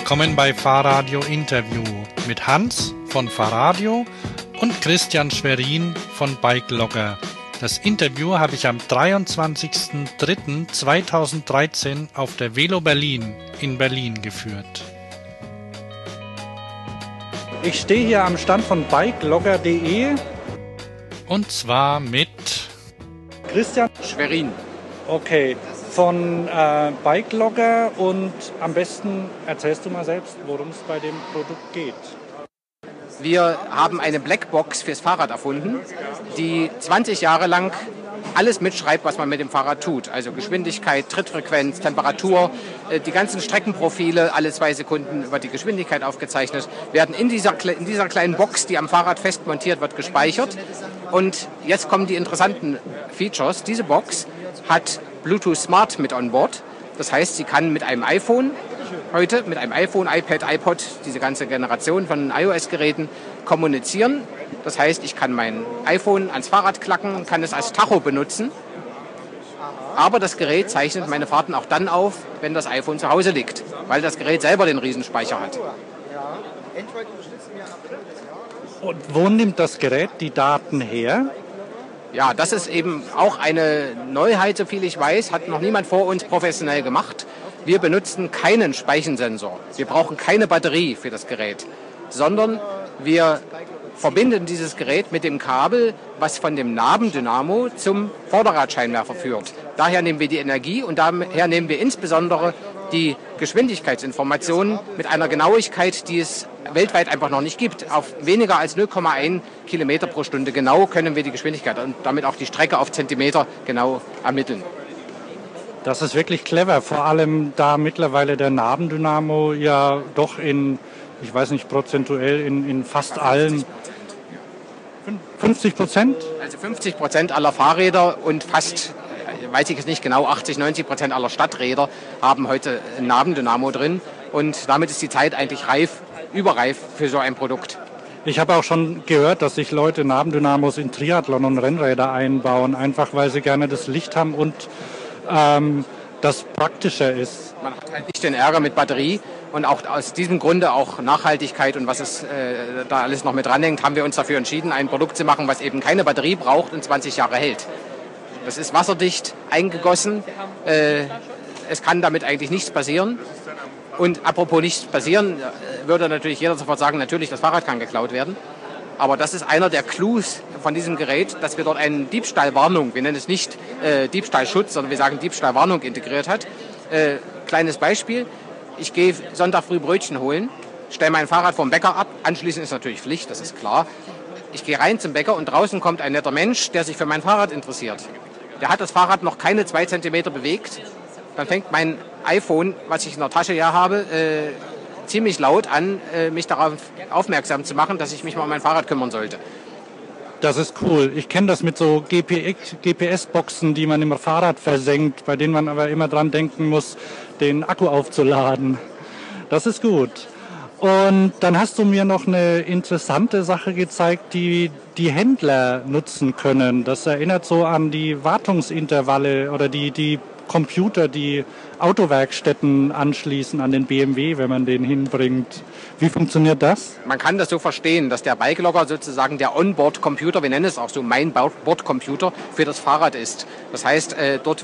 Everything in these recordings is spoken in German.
Willkommen bei Fahrradio Interview mit Hans von Fahrradio und Christian Schwerin von Bikelogger. Das Interview habe ich am 23.03.2013 auf der Velo Berlin in Berlin geführt. Ich stehe hier am Stand von bikelogger.de und zwar mit Christian Schwerin. Okay, von Bikelogger, und am besten erzählst du mal selbst, worum es bei dem Produkt geht. Wir haben eine Blackbox fürs Fahrrad erfunden, die 20 Jahre lang alles mitschreibt, was man mit dem Fahrrad tut. Also Geschwindigkeit, Trittfrequenz, Temperatur, die ganzen Streckenprofile, alle 2 Sekunden wird die Geschwindigkeit aufgezeichnet, werden in dieser kleinen Box, die am Fahrrad fest montiert wird, gespeichert. Und jetzt kommen die interessanten Features. Diese Box hat Bluetooth Smart mit on board. Das heißt, sie kann mit einem iPhone, iPad, iPod, diese ganze Generation von iOS-Geräten kommunizieren. Das heißt, ich kann mein iPhone ans Fahrrad klacken, kann es als Tacho benutzen. Aber das Gerät zeichnet meine Fahrten auch dann auf, wenn das iPhone zu Hause liegt, weil das Gerät selber den Riesenspeicher hat. Und wo nimmt das Gerät die Daten her? Ja, das ist eben auch eine Neuheit, so viel ich weiß, hat noch niemand vor uns professionell gemacht. Wir benutzen keinen Speichensensor. Wir brauchen keine Batterie für das Gerät, sondern wir verbinden dieses Gerät mit dem Kabel, was von dem Nabendynamo zum Vorderradscheinwerfer führt. Daher nehmen wir die Energie und daher nehmen wir insbesondere die Geschwindigkeitsinformationen mit einer Genauigkeit, die es weltweit einfach noch nicht gibt. Auf weniger als 0,1 Kilometer pro Stunde genau können wir die Geschwindigkeit und damit auch die Strecke auf Zentimeter genau ermitteln. Das ist wirklich clever, vor allem da mittlerweile der Nabendynamo ja doch ich weiß nicht, prozentuell in fast allen 50%? Also 50% aller Fahrräder und fast, weiß ich jetzt nicht genau, 80-90% aller Stadträder haben heute ein Nabendynamo drin. Und damit ist die Zeit eigentlich überreif für so ein Produkt. Ich habe auch schon gehört, dass sich Leute Nabendynamos in Triathlon und Rennräder einbauen, einfach weil sie gerne das Licht haben und das praktischer ist. Man hat halt nicht den Ärger mit Batterie. Und auch aus diesem Grunde auch Nachhaltigkeit und was es da alles noch mit dranhängt, haben wir uns dafür entschieden, ein Produkt zu machen, was eben keine Batterie braucht und 20 Jahre hält. Das ist wasserdicht eingegossen. Es kann damit eigentlich nichts passieren. Und apropos nichts passieren, würde natürlich jeder sofort sagen, natürlich, das Fahrrad kann geklaut werden. Aber das ist einer der Clous von diesem Gerät, dass wir dort eine Diebstahlwarnung, wir nennen es nicht Diebstahlschutz, sondern wir sagen Diebstahlwarnung integriert hat. Kleines Beispiel. Ich gehe Sonntag früh Brötchen holen, stelle mein Fahrrad vom Bäcker ab. Anschließend ist natürlich Pflicht, das ist klar. Ich gehe rein zum Bäcker und draußen kommt ein netter Mensch, der sich für mein Fahrrad interessiert. Der hat das Fahrrad noch keine 2 Zentimeter bewegt. Dann fängt mein iPhone, was ich in der Tasche ja habe, ziemlich laut an, mich darauf aufmerksam zu machen, dass ich mich mal um mein Fahrrad kümmern sollte. Das ist cool. Ich kenne das mit so GPS-Boxen, die man im Fahrrad versenkt, bei denen man aber immer dran denken muss, den Akku aufzuladen. Das ist gut. Und dann hast du mir noch eine interessante Sache gezeigt, die die Händler nutzen können. Das erinnert so an die Wartungsintervalle oder die Computer, die Autowerkstätten anschließen an den BMW, wenn man den hinbringt. Wie funktioniert das? Man kann das so verstehen, dass der Bikelogger sozusagen der Onboard-Computer, wir nennen es auch so mein Bordcomputer, für das Fahrrad ist. Das heißt, dort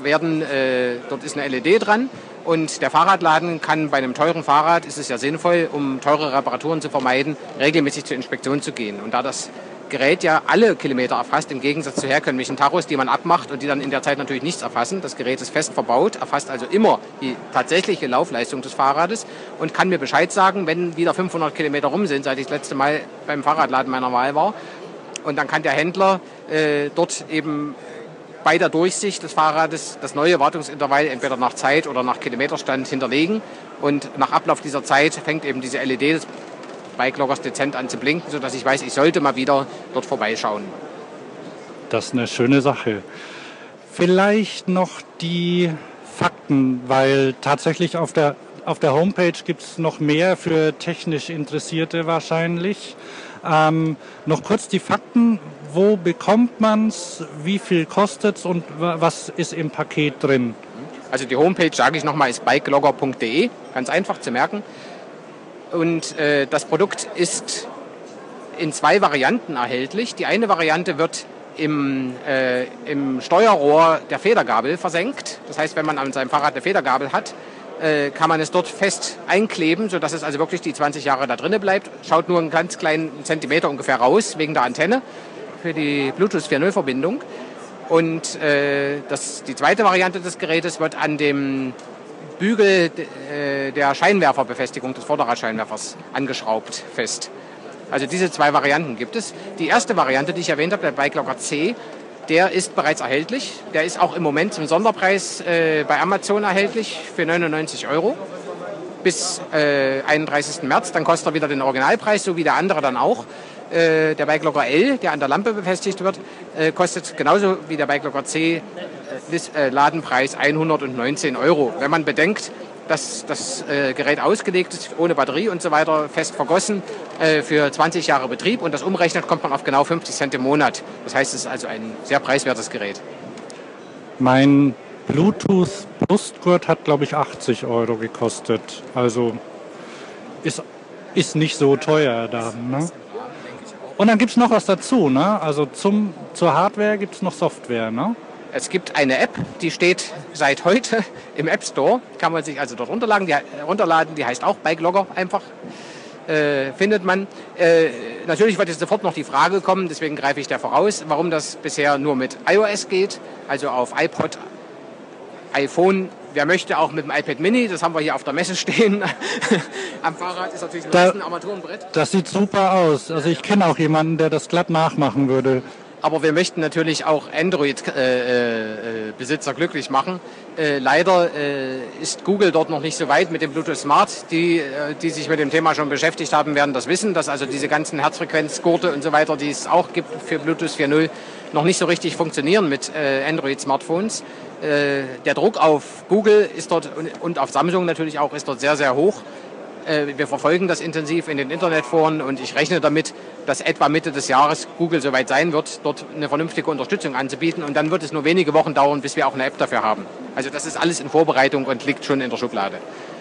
ist eine LED dran und der Fahrradladen kann bei einem teuren Fahrrad, ist es ja sinnvoll, um teure Reparaturen zu vermeiden, regelmäßig zur Inspektion zu gehen. Und da das Gerät ja alle Kilometer erfasst, im Gegensatz zu herkömmlichen Tachos, die man abmacht und die dann in der Zeit natürlich nichts erfassen. Das Gerät ist fest verbaut, erfasst also immer die tatsächliche Laufleistung des Fahrrades und kann mir Bescheid sagen, wenn wieder 500 Kilometer rum sind, seit ich das letzte Mal beim Fahrradladen meiner Wahl war. Und dann kann der Händler dort eben bei der Durchsicht des Fahrrades das neue Wartungsintervall entweder nach Zeit oder nach Kilometerstand hinterlegen. Und nach Ablauf dieser Zeit fängt eben diese LED des Bikeloggers dezent an zu blinken, sodass ich weiß, ich sollte mal wieder dort vorbeischauen. Das ist eine schöne Sache. Vielleicht noch die Fakten, weil tatsächlich auf der Homepage gibt es noch mehr für technisch Interessierte wahrscheinlich. Noch kurz die Fakten. Wo bekommt man es? Wie viel kostet es und was ist im Paket drin? Also die Homepage, sage ich nochmal, ist bikelogger.de. Ganz einfach zu merken. Und das Produkt ist in 2 Varianten erhältlich. Die eine Variante wird im Steuerrohr der Federgabel versenkt. Das heißt, wenn man an seinem Fahrrad eine Federgabel hat, kann man es dort fest einkleben, sodass es also wirklich die 20 Jahre da drinnen bleibt. Schaut nur einen ganz kleinen Zentimeter ungefähr raus, wegen der Antenne für die Bluetooth 4.0 Verbindung. Und die zweite Variante des Gerätes wird an dem Bügel der Scheinwerferbefestigung des Vorderradscheinwerfers angeschraubt fest. Also diese 2 Varianten gibt es. Die erste Variante, die ich erwähnt habe, der BikeLogger C, der ist bereits erhältlich. Der ist auch im Moment zum Sonderpreis bei Amazon erhältlich für 99 € bis 31. März. Dann kostet er wieder den Originalpreis, so wie der andere dann auch. Der BikeLogger L, der an der Lampe befestigt wird, kostet genauso wie der BikeLogger C Ladenpreis 119 €. Wenn man bedenkt, dass das Gerät ausgelegt ist, ohne Batterie und so weiter, fest vergossen, für 20 Jahre Betrieb und das umrechnet, kommt man auf genau 50 Cent im Monat. Das heißt, es ist also ein sehr preiswertes Gerät. Mein Bluetooth-Brustgurt hat, glaube ich, 80 € gekostet. Also ist nicht so teuer dann, ne? Und dann gibt es noch was dazu, ne? Also zur Hardware gibt es noch Software, ne? Es gibt eine App, die steht seit heute im App Store. Kann man sich also dort runterladen. Die heißt auch BikeLogger einfach. Findet man. Natürlich wird jetzt sofort noch die Frage kommen, deswegen greife ich da voraus, warum das bisher nur mit iOS geht, also auf iPod, iPhone. Wer möchte auch mit dem iPad Mini, das haben wir hier auf der Messe stehen. Am Fahrrad ist natürlich ein Armaturenbrett. Das sieht super aus. Also ich kenne auch jemanden, der das glatt nachmachen würde. Aber wir möchten natürlich auch Android-Besitzer glücklich machen. Leider ist Google dort noch nicht so weit mit dem Bluetooth Smart. Die sich mit dem Thema schon beschäftigt haben, werden das wissen, dass also diese ganzen Herzfrequenzgurte und so weiter, die es auch gibt für Bluetooth 4.0, noch nicht so richtig funktionieren mit Android-Smartphones. Der Druck auf Google ist dort und auf Samsung natürlich auch ist dort sehr, sehr hoch. Wir verfolgen das intensiv in den Internetforen und ich rechne damit, dass etwa Mitte des Jahres Google soweit sein wird, dort eine vernünftige Unterstützung anzubieten. Und dann wird es nur wenige Wochen dauern, bis wir auch eine App dafür haben. Also das ist alles in Vorbereitung und liegt schon in der Schublade.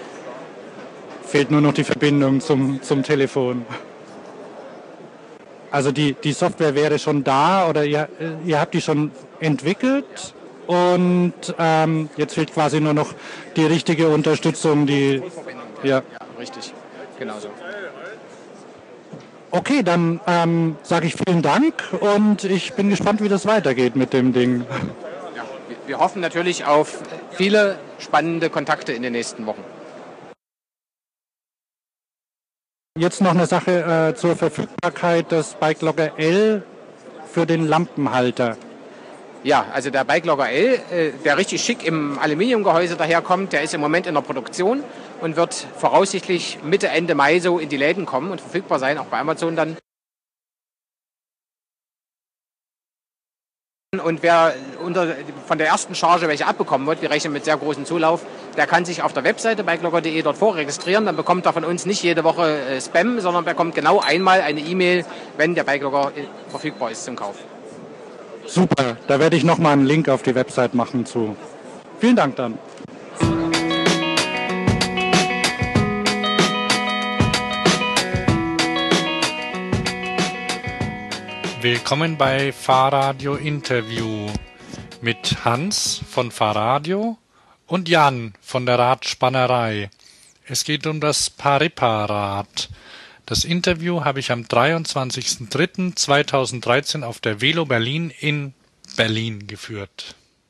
Fehlt nur noch die Verbindung zum Telefon. Also die Software wäre schon da oder ihr habt die schon entwickelt und jetzt fehlt quasi nur noch die richtige Unterstützung, Ja, richtig. Genau so. Okay, dann sage ich vielen Dank und ich bin gespannt, wie das weitergeht mit dem Ding. Ja, wir hoffen natürlich auf viele spannende Kontakte in den nächsten Wochen. Jetzt noch eine Sache zur Verfügbarkeit des BikeLogger L für den Lampenhalter. Ja, also der BikeLogger L, der richtig schick im Aluminiumgehäuse daherkommt, der ist im Moment in der Produktion und wird voraussichtlich Mitte, Ende Mai so in die Läden kommen und verfügbar sein, auch bei Amazon dann. Und wer von der ersten Charge welche abbekommen wird, wir rechnen mit sehr großem Zulauf, der kann sich auf der Webseite bikelogger.de dort vorregistrieren. Dann bekommt er von uns nicht jede Woche Spam, sondern bekommt genau einmal eine E-Mail, wenn der BikeLogger verfügbar ist zum Kauf. Super, da werde ich nochmal einen Link auf die Website machen zu. Vielen Dank dann. Willkommen bei Fahrradio Interview mit Hans von Fahrradio und Jan von der Radspannerei. Es geht um das Paripa-Rad. Das Interview habe ich am 23.03.2013 auf der Velo Berlin in Berlin geführt.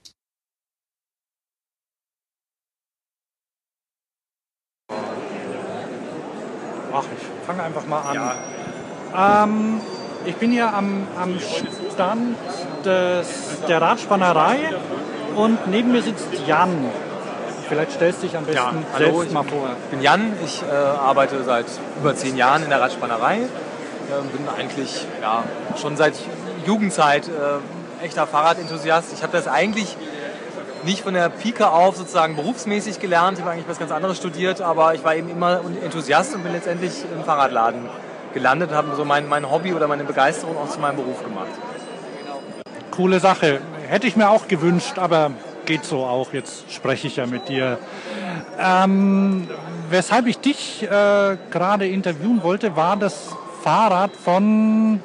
Ach, ich fange einfach mal an. Ja. Ich bin hier am Stand der Radspannerei und neben mir sitzt Jan. Vielleicht stellst du dich am besten selbst mal vor. Ich bin Jan, ich arbeite seit über 10 Jahren in der Radspannerei. Bin eigentlich schon seit Jugendzeit echter Fahrradenthusiast. Ich habe das eigentlich nicht von der Pike auf sozusagen berufsmäßig gelernt. Ich habe eigentlich was ganz anderes studiert, aber ich war eben immer Enthusiast und bin letztendlich im Fahrradladen gelandet und habe so mein Hobby oder meine Begeisterung auch zu meinem Beruf gemacht. Coole Sache. Hätte ich mir auch gewünscht, aber geht so auch. Jetzt spreche ich ja mit dir. weshalb ich dich gerade interviewen wollte, war das Fahrrad von...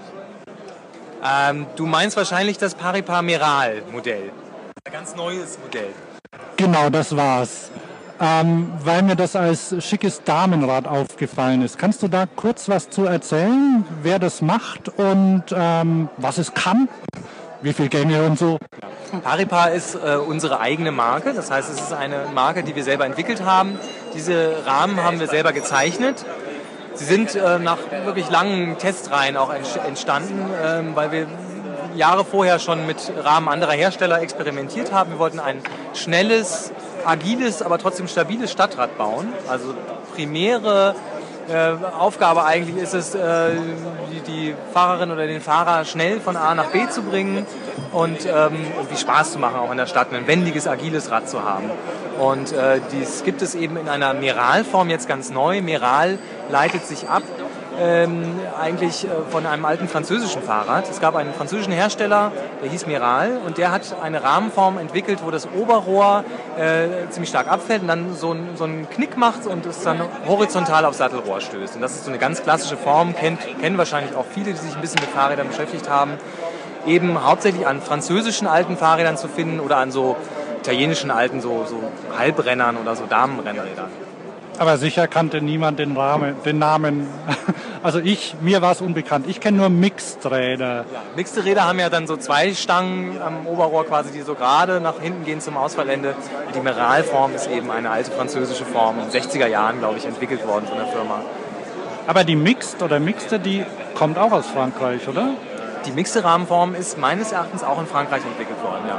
Du meinst wahrscheinlich das Paripa Meral Modell. Ein ganz neues Modell. Genau, das war's. Weil mir das als schickes Damenrad aufgefallen ist. Kannst du da kurz was zu erzählen, wer das macht und was es kann? Wie viele Gänge und so? Paripa ist unsere eigene Marke. Das heißt, es ist eine Marke, die wir selber entwickelt haben. Diese Rahmen haben wir selber gezeichnet. Sie sind nach wirklich langen Testreihen auch entstanden, weil wir Jahre vorher schon mit Rahmen anderer Hersteller experimentiert haben. Wir wollten ein schnelles, agiles, aber trotzdem stabiles Stadtrad bauen. Also primäre Aufgabe eigentlich ist es, die Fahrerin oder den Fahrer schnell von A nach B zu bringen und irgendwie Spaß zu machen, auch in der Stadt, ein wendiges, agiles Rad zu haben. Und dies gibt es eben in einer Meral-Form jetzt ganz neu. Meral leitet sich ab eigentlich von einem alten französischen Fahrrad. Es gab einen französischen Hersteller, der hieß Meral, und der hat eine Rahmenform entwickelt, wo das Oberrohr ziemlich stark abfällt und dann so einen Knick macht und es dann horizontal auf Sattelrohr stößt. Und das ist so eine ganz klassische Form, kennen wahrscheinlich auch viele, die sich ein bisschen mit Fahrrädern beschäftigt haben, eben hauptsächlich an französischen alten Fahrrädern zu finden oder an so italienischen alten so Halbrennern oder so Damenrennrädern. Aber sicher kannte niemand den Namen. Also mir war es unbekannt. Ich kenne nur Mixed-Räder. Ja, Mixed-Räder haben ja dann so zwei Stangen am Oberrohr quasi, die so gerade nach hinten gehen zum Ausfallende. Die Meral-Form ist eben eine alte französische Form, in den 60er Jahren, glaube ich, entwickelt worden von der Firma. Aber die Mixed oder Mixte, die kommt auch aus Frankreich, oder? Die Mixed-Rahmenform ist meines Erachtens auch in Frankreich entwickelt worden, ja.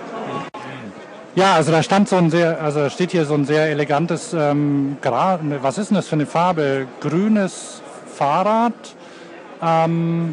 Ja, also da steht hier so ein sehr elegantes, was ist denn das für eine Farbe? Grünes Fahrrad. Die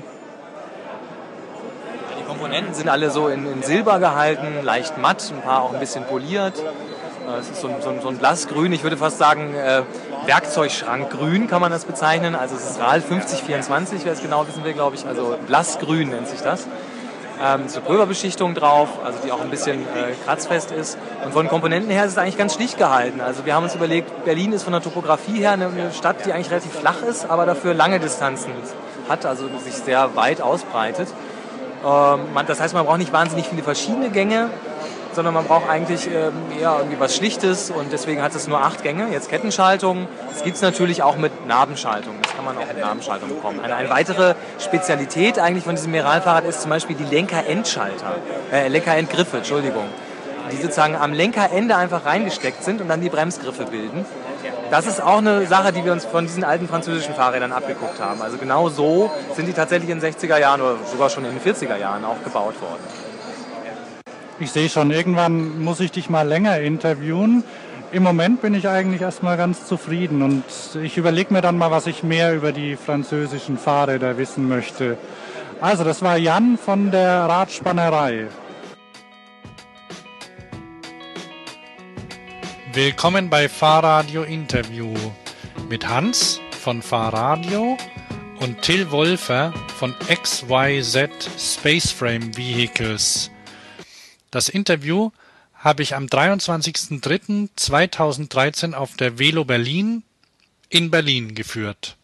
Komponenten sind alle so in Silber gehalten, leicht matt, ein paar auch ein bisschen poliert. Es ist so ein Blassgrün, ich würde fast sagen Werkzeugschrankgrün kann man das bezeichnen. Also es ist RAL 5024, wer es genau wissen will, glaube ich. Also Blassgrün nennt sich das. Ist eine Pulverbeschichtung drauf, also die auch ein bisschen kratzfest ist. Und von Komponenten her ist es eigentlich ganz schlicht gehalten. Also wir haben uns überlegt, Berlin ist von der Topografie her eine Stadt, die eigentlich relativ flach ist, aber dafür lange Distanzen hat, also sich sehr weit ausbreitet. Das heißt, man braucht nicht wahnsinnig viele verschiedene Gänge, sondern man braucht eigentlich eher irgendwie was Schlichtes und deswegen hat es nur 8 Gänge, jetzt Kettenschaltung. Das gibt es natürlich auch mit Nabenschaltung, das kann man auch mit Nabenschaltung bekommen. Eine weitere Spezialität eigentlich von diesem Meral-Fahrrad ist zum Beispiel die Lenkerendgriffe, Entschuldigung, die sozusagen am Lenkerende einfach reingesteckt sind und dann die Bremsgriffe bilden. Das ist auch eine Sache, die wir uns von diesen alten französischen Fahrrädern abgeguckt haben. Also genau so sind die tatsächlich in den 60er Jahren oder sogar schon in den 40er Jahren auch gebaut worden. Ich sehe schon, irgendwann muss ich dich mal länger interviewen. Im Moment bin ich eigentlich erstmal ganz zufrieden und ich überlege mir dann mal, was ich mehr über die französischen Fahrräder wissen möchte. Also, das war Jan von der Radspannerei. Willkommen bei Fahrradio Interview mit Hans von Fahrradio und Till Wolfer von XYZ Spaceframe Vehicles. Das Interview habe ich am 23.03.2013 auf der Velo Berlin in Berlin geführt.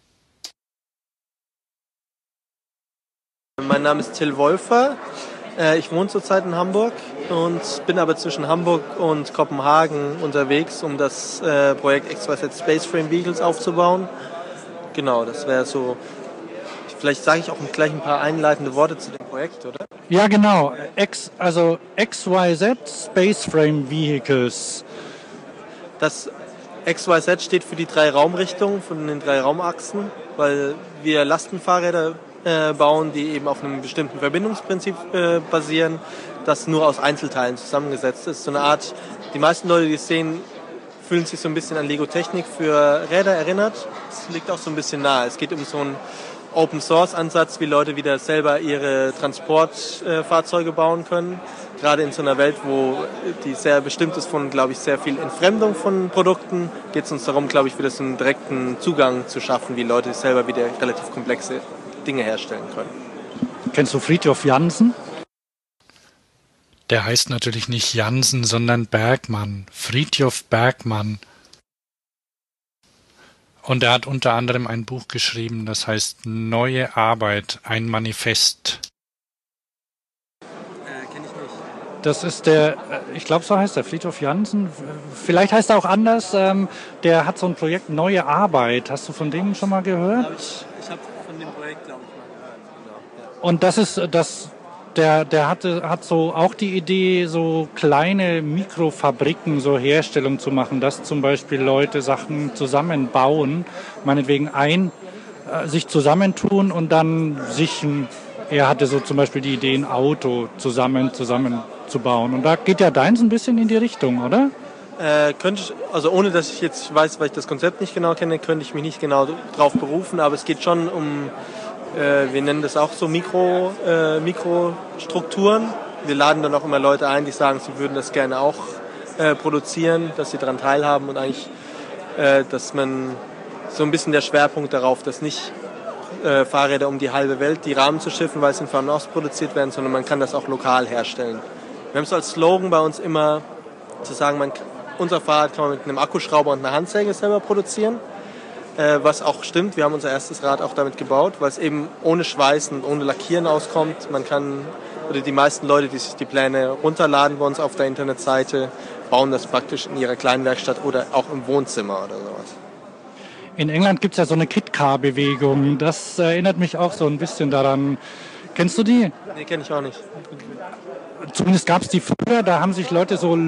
Mein Name ist Till Wolfer. Ich wohne zurzeit in Hamburg und bin aber zwischen Hamburg und Kopenhagen unterwegs, um das Projekt XYZ Spaceframe Vehicles aufzubauen. Genau, das wäre so. Vielleicht sage ich auch gleich ein paar einleitende Worte zu dem Projekt, oder? Ja, genau. XYZ Spaceframe Vehicles. Das XYZ steht für die 3 Raumrichtungen von den 3 Raumachsen, weil wir Lastenfahrräder bauen, die eben auf einem bestimmten Verbindungsprinzip basieren, das nur aus Einzelteilen zusammengesetzt ist. So eine Art, die meisten Leute, die es sehen, fühlen sich so ein bisschen an Lego-Technik für Räder erinnert. Das liegt auch so ein bisschen nahe. Es geht um so einen Open-Source-Ansatz, wie Leute wieder selber ihre Transportfahrzeuge bauen können. Gerade in so einer Welt, wo die sehr bestimmt ist von, glaube ich, sehr viel Entfremdung von Produkten, geht es uns darum, glaube ich, wieder so einen direkten Zugang zu schaffen, wie Leute selber wieder relativ komplexe Dinge herstellen können. Kennst du Fridtjof Jansen? Der heißt natürlich nicht Jansen, sondern Bergmann. Fridtjof Bergmann. Und er hat unter anderem ein Buch geschrieben, das heißt Neue Arbeit, ein Manifest. Kenne ich nicht. Das ist ich glaube, so heißt er, Fridtjof Jansen. Vielleicht heißt er auch anders. Der hat so ein Projekt Neue Arbeit. Hast du von dem schon mal gehört? Ich habe von dem Projekt, glaube ich, mal gehört. Genau. Ja. Und das ist der hat so auch die Idee, so kleine Mikrofabriken, so Herstellung zu machen, dass zum Beispiel Leute Sachen zusammenbauen, meinetwegen sich zusammentun und dann er hatte so zum Beispiel die Idee, ein Auto zusammenzubauen. Und da geht ja deins ein bisschen in die Richtung, oder? Könnte ich, also ohne dass ich jetzt weiß, weil ich das Konzept nicht genau kenne, könnte ich mich nicht genau drauf berufen, aber es geht schon um, wir nennen das auch so Mikrostrukturen. Wir laden dann auch immer Leute ein, die sagen, sie würden das gerne auch produzieren, dass sie daran teilhaben und eigentlich, dass man so ein bisschen der Schwerpunkt darauf, dass nicht Fahrräder um die halbe Welt, die Rahmen zu schiffen, weil sie in Fernost produziert werden, sondern man kann das auch lokal herstellen. Wir haben so als Slogan bei uns immer zu sagen, unser Fahrrad kann man mit einem Akkuschrauber und einer Handsäge selber produzieren, was auch stimmt. Wir haben unser erstes Rad auch damit gebaut, weil es eben ohne Schweißen und ohne Lackieren auskommt. Oder die meisten Leute, die sich die Pläne runterladen bei uns auf der Internetseite, bauen das praktisch in ihrer Kleinwerkstatt oder auch im Wohnzimmer oder sowas. In England gibt es ja so eine Kit-Car-Bewegung. Das erinnert mich auch so ein bisschen daran. Kennst du die? Nee, kenne ich auch nicht. Zumindest gab es die früher. Da haben sich Leute so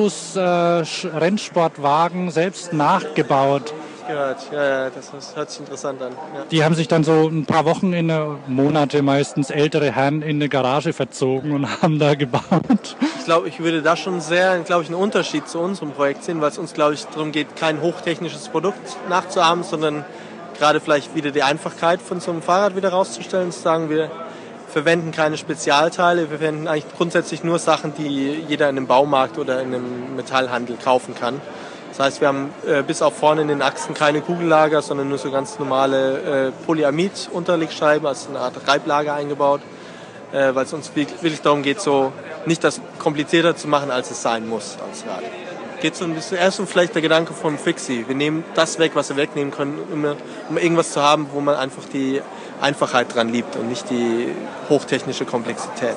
Lotus-Rennsportwagen selbst nachgebaut. Gehört. Ja, das hört sich interessant an. Ja. Die haben sich dann so ein paar Wochen Monate meistens ältere Herren in eine Garage verzogen und haben da gebaut. Ich glaube, ich würde da schon einen Unterschied zu unserem Projekt sehen, weil es uns, glaube ich, darum geht, kein hochtechnisches Produkt nachzuahmen, sondern gerade vielleicht wieder die Einfachkeit von so einem Fahrrad wieder rauszustellen, zu sagen, wir verwenden keine Spezialteile, wir verwenden eigentlich grundsätzlich nur Sachen, die jeder in einem Baumarkt oder in einem Metallhandel kaufen kann. Das heißt, wir haben bis auf vorne in den Achsen keine Kugellager, sondern nur so ganz normale Polyamid-Unterlegscheiben, also eine Art Reiblager eingebaut, weil es uns wirklich darum geht, so nicht das komplizierter zu machen, als es sein muss als Rad. Geht so ein bisschen, erst und vielleicht der Gedanke vom Fixie. Wir nehmen das weg, was wir wegnehmen können, um irgendwas zu haben, wo man einfach die Einfachheit dran liebt und nicht die hochtechnische Komplexität.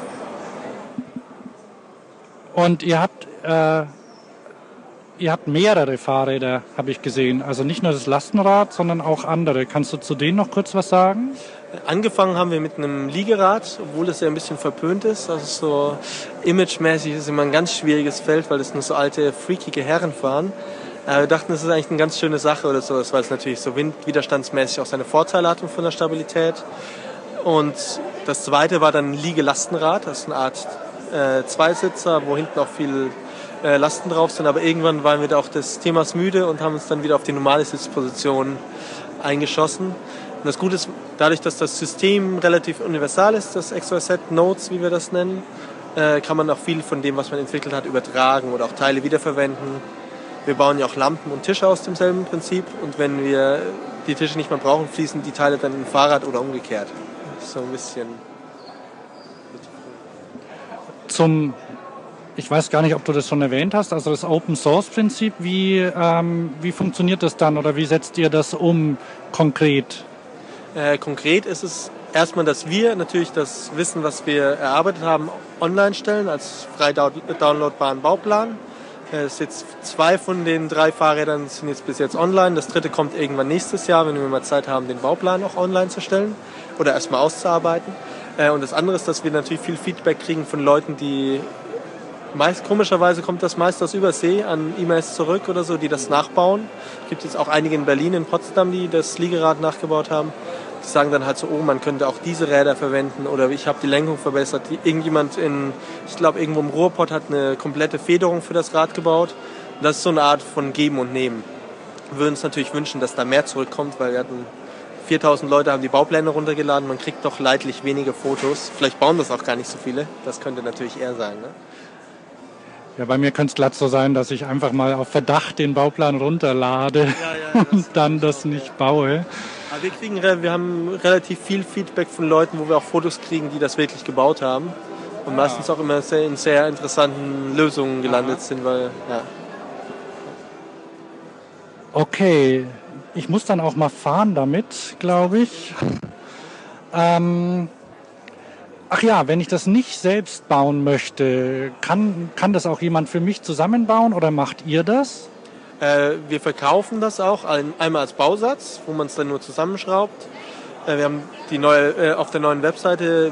Und ihr habt mehrere Fahrräder, habe ich gesehen. Also nicht nur das Lastenrad, sondern auch andere. Kannst du zu denen noch kurz was sagen? Angefangen haben wir mit einem Liegerad, obwohl das ja ein bisschen verpönt ist. Also so imagemäßig ist immer ein ganz schwieriges Feld, weil das nur so alte, freakige Herren fahren. Wir dachten, das ist eigentlich eine ganz schöne Sache oder so, weil es natürlich so windwiderstandsmäßig auch seine Vorteile hat und von der Stabilität. Und das zweite war dann ein Liegelastenrad, das ist eine Art Zweisitzer, wo hinten auch viel Lasten drauf sind, aber irgendwann waren wir da auch des Themas müde und haben uns dann wieder auf die normale Sitzposition eingeschossen. Und das Gute ist, dadurch, dass das System relativ universal ist, das XYZ Nodes, wie wir das nennen, kann man auch viel von dem, was man entwickelt hat, übertragen oder auch Teile wiederverwenden. Wir bauen ja auch Lampen und Tische aus demselben Prinzip und wenn wir die Tische nicht mehr brauchen, fließen die Teile dann in ein Fahrrad oder umgekehrt. So ein bisschen. Ich weiß gar nicht, ob du das schon erwähnt hast, also das Open-Source-Prinzip, wie funktioniert das dann oder wie setzt ihr das um konkret? Konkret ist es erstmal, dass wir natürlich das Wissen, was wir erarbeitet haben, online stellen als frei downloadbaren Bauplan. Jetzt 2 von den 3 Fahrrädern sind jetzt bis jetzt online. Das 3. kommt irgendwann nächstes Jahr, wenn wir mal Zeit haben, den Bauplan auch online zu stellen oder erstmal auszuarbeiten. Und das andere ist, dass wir natürlich viel Feedback kriegen von Leuten, die komischerweise kommt das meist aus Übersee an E-Mails zurück oder so, die das nachbauen. Es gibt jetzt auch einige in Berlin, in Potsdam, die das Liegerad nachgebaut haben. Die sagen dann halt so, oh, man könnte auch diese Räder verwenden oder ich habe die Lenkung verbessert. Irgendjemand ich glaube irgendwo im Ruhrpott hat eine komplette Federung für das Rad gebaut. Und das ist so eine Art von Geben und Nehmen. Wir würden uns natürlich wünschen, dass da mehr zurückkommt, weil wir hatten 4000 Leute haben die Baupläne runtergeladen. Man kriegt doch leidlich wenige Fotos. Vielleicht bauen das auch gar nicht so viele. Das könnte natürlich eher sein, ne? Ja, bei mir könnte es glatt so sein, dass ich einfach mal auf Verdacht den Bauplan runterlade und dann das nicht baue. Aber wir haben relativ viel Feedback von Leuten, wo wir auch Fotos kriegen, die das wirklich gebaut haben. Und meistens auch immer in sehr interessanten Lösungen gelandet sind, weil, ja. Okay, ich muss dann auch mal fahren damit, glaube ich. Ach ja, wenn ich das nicht selbst bauen möchte, kann das auch jemand für mich zusammenbauen oder macht ihr das? Wir verkaufen das auch einmal als Bausatz, wo man es dann nur zusammenschraubt. Wir haben auf der neuen Webseite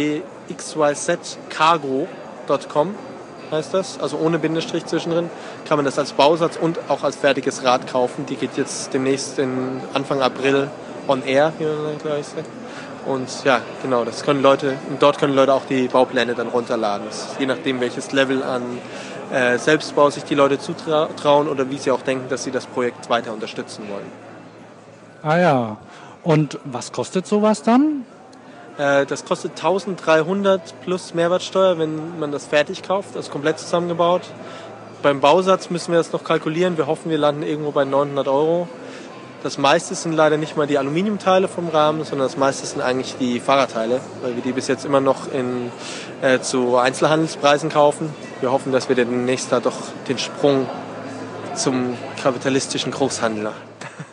www.xyzcargo.com heißt das, also ohne Bindestrich zwischendrin, kann man das als Bausatz und auch als fertiges Rad kaufen. Die geht jetzt demnächst Anfang April on air, wie man gleich sagt. Und ja, genau, dort können Leute auch die Baupläne dann runterladen. Je nachdem, welches Level an Selbstbau sich die Leute zutrauen oder wie sie auch denken, dass sie das Projekt weiter unterstützen wollen. Ah ja, und was kostet sowas dann? Das kostet 1.300 plus Mehrwertsteuer, wenn man das fertig kauft, also komplett zusammengebaut. Beim Bausatz müssen wir das noch kalkulieren. Wir hoffen, wir landen irgendwo bei 900 Euro. Das meiste sind leider nicht mal die Aluminiumteile vom Rahmen, sondern das meiste sind eigentlich die Fahrradteile, weil wir die bis jetzt immer noch zu Einzelhandelspreisen kaufen. Wir hoffen, dass wir demnächst da doch den Sprung zum kapitalistischen Großhandel machen.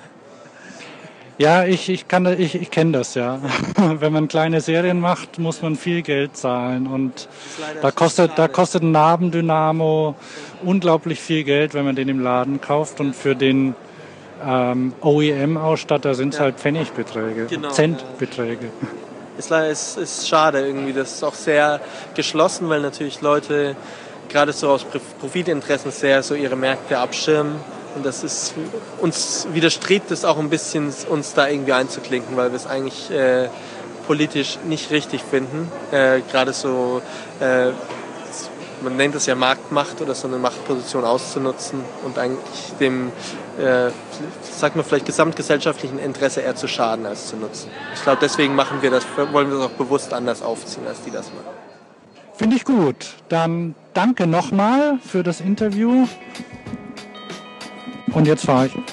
Ja, ich kenne das, ja. Wenn man kleine Serien macht, muss man viel Geld zahlen und da kostet ein Nabendynamo unglaublich viel Geld, wenn man den im Laden kauft, und für den OEM-Ausstatter sind es halt Pfennigbeträge, genau, Centbeträge. Es ist schade irgendwie, das ist auch sehr geschlossen, weil natürlich Leute gerade so aus Profitinteressen sehr so ihre Märkte abschirmen. Und das ist, uns widerstrebt es auch ein bisschen, uns da irgendwie einzuklinken, weil wir es eigentlich politisch nicht richtig finden. Gerade so, man nennt es ja Marktmacht oder so eine Machtposition auszunutzen und eigentlich dem, sagt man vielleicht, gesamtgesellschaftlichen Interesse eher zu schaden als zu nutzen. Ich glaube, deswegen wollen wir das auch bewusst anders aufziehen, als die das machen. Finde ich gut. Dann danke nochmal für das Interview. Und jetzt fahre ich.